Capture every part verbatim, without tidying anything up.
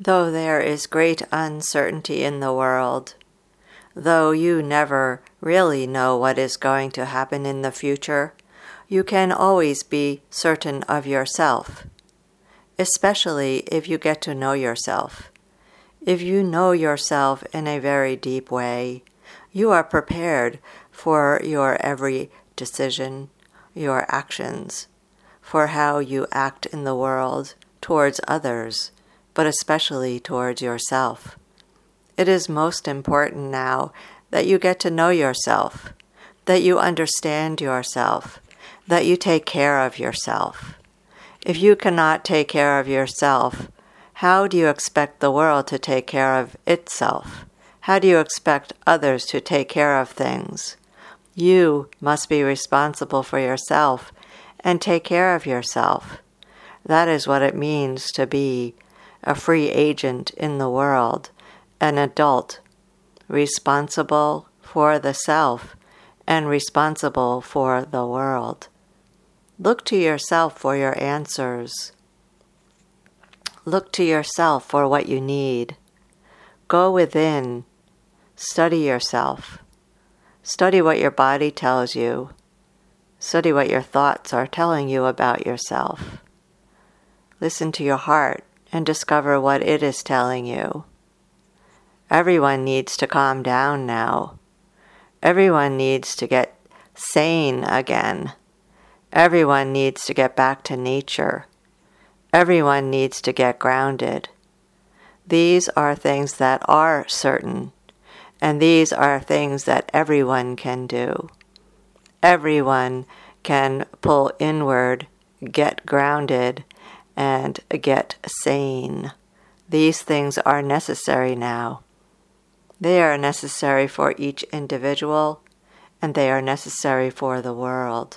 Though there is great uncertainty in the world, though you never really know what is going to happen in the future, you can always be certain of yourself, especially if you get to know yourself. If you know yourself in a very deep way, you are prepared for your every decision, your actions, for how you act in the world towards others, but especially towards yourself. It is most important now that you get to know yourself, that you understand yourself, that you take care of yourself. If you cannot take care of yourself, how do you expect the world to take care of itself? How do you expect others to take care of things? You must be responsible for yourself and take care of yourself. That is what it means to be a free agent in the world, an adult, responsible for the self and responsible for the world. Look to yourself for your answers. Look to yourself for what you need. Go within. Study yourself. Study what your body tells you. Study what your thoughts are telling you about yourself. Listen to your heart and discover what it is telling you. Everyone needs to calm down now. Everyone needs to get sane again. Everyone needs to get back to nature. Everyone needs to get grounded. These are things that are certain, and these are things that everyone can do. Everyone can pull inward, get grounded, and get sane. These things are necessary now. They are necessary for each individual, and they are necessary for the world.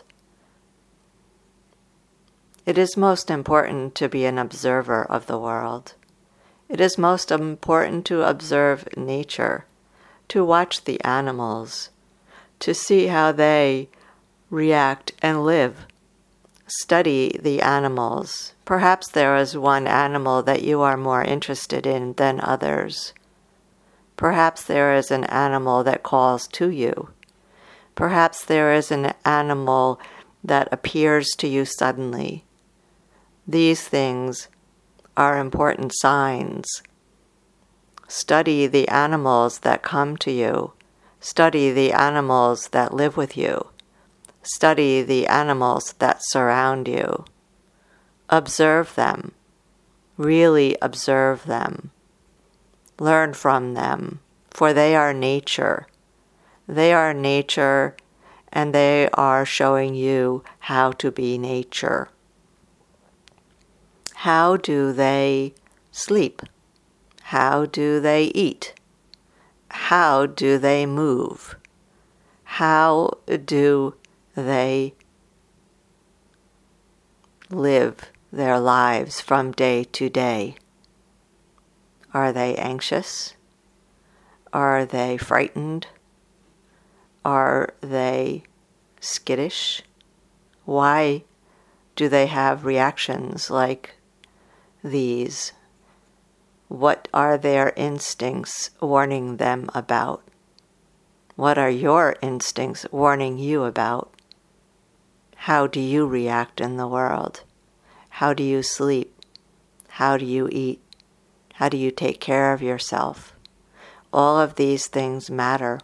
It is most important to be an observer of the world. It is most important to observe nature, to watch the animals, to see how they react and live. Study the animals. Perhaps there is one animal that you are more interested in than others. Perhaps there is an animal that calls to you. Perhaps there is an animal that appears to you suddenly. These things are important signs. Study the animals that come to you. Study the animals that live with you. Study the animals that surround you. Observe them. Really observe them. Learn from them, for they are nature. They are nature, and they are showing you how to be nature. How do they sleep? How do they eat? How do they move? How do they live their lives from day to day? Are they anxious? Are they frightened? Are they skittish? Why do they have reactions like these? What are their instincts warning them about? What are your instincts warning you about? How do you react in the world? How do you sleep? How do you eat? How do you take care of yourself? All of these things matter.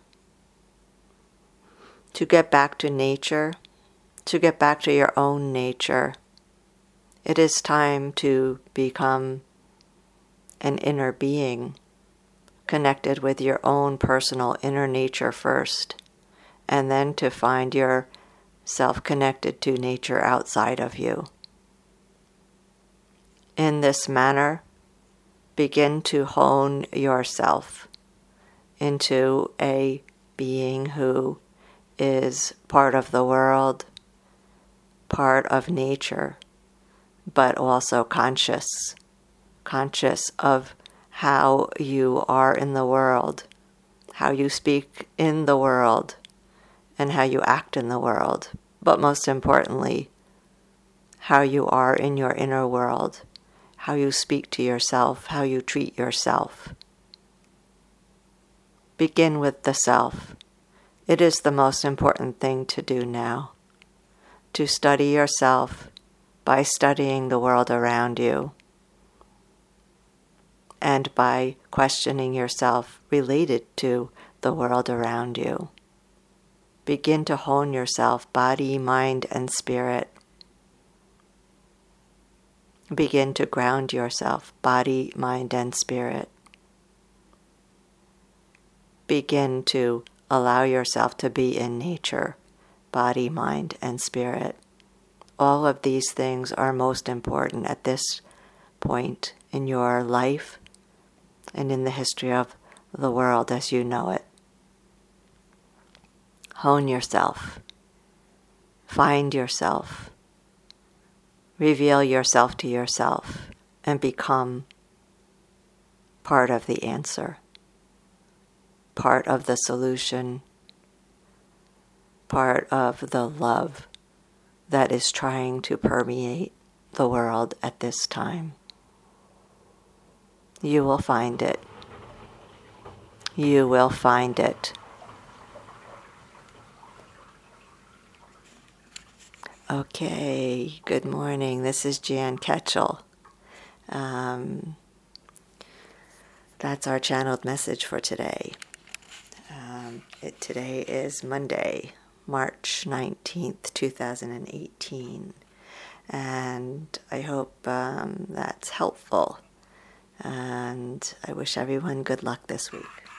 To get back to nature, to get back to your own nature, it is time to become an inner being, connected with your own personal inner nature first, and then to find yourself connected to nature outside of you. In this manner, begin to hone yourself into a being who is part of the world, part of nature, but also conscious, conscious of how you are in the world, how you speak in the world, and how you act in the world, but most importantly, how you are in your inner world, how you speak to yourself, how you treat yourself. Begin with the self. It is the most important thing to do now, to study yourself by studying the world around you and by questioning yourself related to the world around you. Begin to hone yourself, body, mind, and spirit. Begin to ground yourself, body, mind, and spirit. Begin to allow yourself to be in nature, body, mind, and spirit. All of these things are most important at this point in your life and in the history of the world as you know it. Hone yourself. Find yourself. Reveal yourself to yourself and become part of the answer, part of the solution, part of the love that is trying to permeate the world at this time. You will find it. You will find it. Okay, good morning. This is Jan Ketchel. Um, that's our channeled message for today. Um, it, today is Monday, March nineteenth, two thousand eighteen. And I hope um, that's helpful. And I wish everyone good luck this week.